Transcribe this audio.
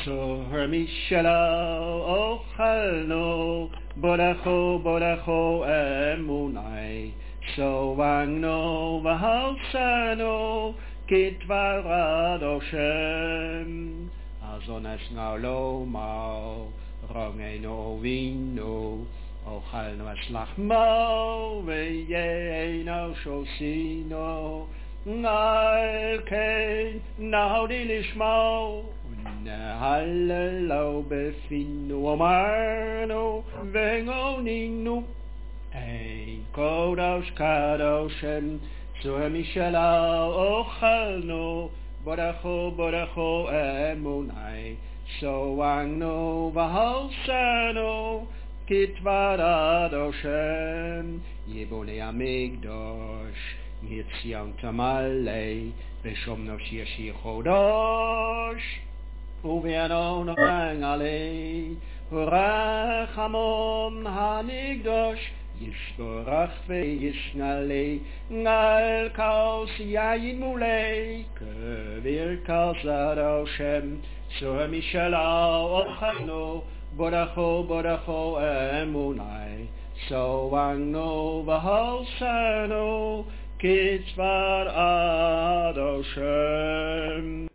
Soher Mishelo Ochalno Boracho Emunai Soangno Vahalsano Kitvarad Oshem Azones Naulo Mao Rongeno Vino Ochalno Eslachmo Veyeno Shosino Nalkein Naudilishmo Hallelo Befino Amarno Vengonino Ein Kodos Kadoshem Suemishela Ochalno Boracho Emunai Soangno Vahalsano Kitvarad Oshem Yibone Amigdosh Yitzion Tamale Beshomno Shir Chodosh Uvianon Angale Urachamon Hanigdosh Yishborach Veyishnale Ngal Kaos Yayin Mule Kevir Kalzad Oshem Suemishela Ochano Boracho Emunai Soangno Vahalsano Kitzvar Ad Oshem